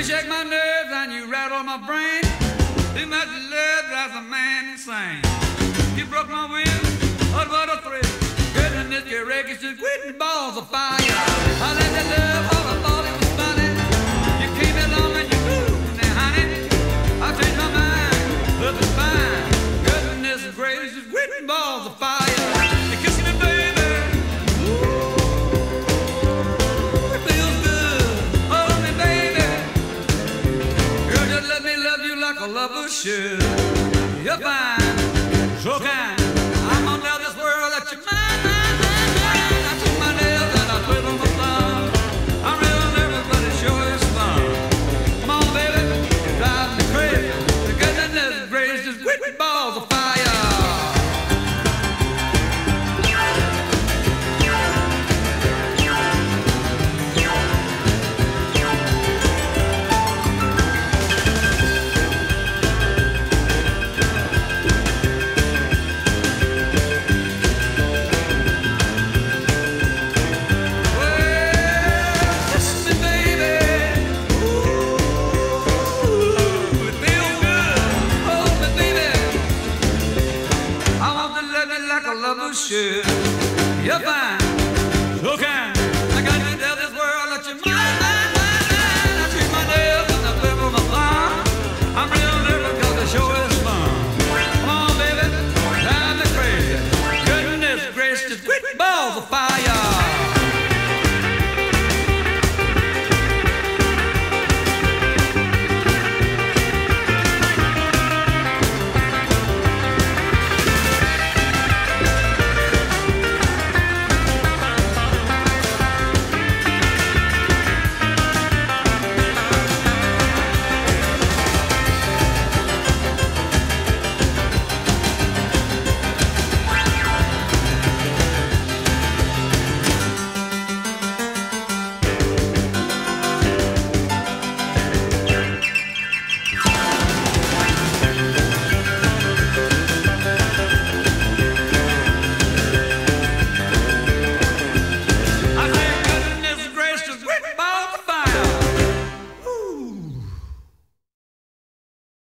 shake my nerves and you rattle my brain. Too much love drives a man insane. You broke my will, oh what a thrill. Girl, in this wreck is just quitting balls of fire. I let that love, all I thought it was funny. You came along and you moved now, honey. I changed my mind, love is fine. Goodness gracious, just quitting balls of fire. You kiss me, baby. Ooh, it feels good. Hold me, baby. Girl, just let me love you like a lover should. You're fine, so kind.